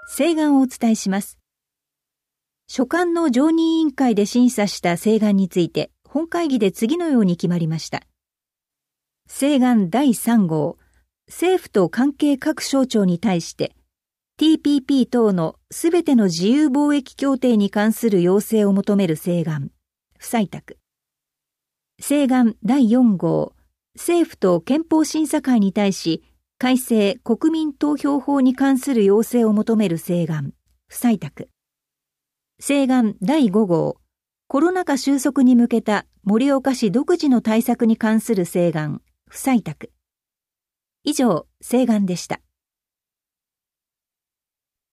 請願をお伝えします。所管の常任委員会で審査した請願について、本会議で次のように決まりました。請願第3号、政府と関係各省庁に対して、TPP 等のすべての自由貿易協定に関する要請を求める請願、不採択。請願第4号、政府と憲法審査会に対し、改正国民投票法に関する要請を求める請願、不採択。請願第5号、コロナ禍収束に向けた盛岡市独自の対策に関する請願、不採択。以上、請願でした。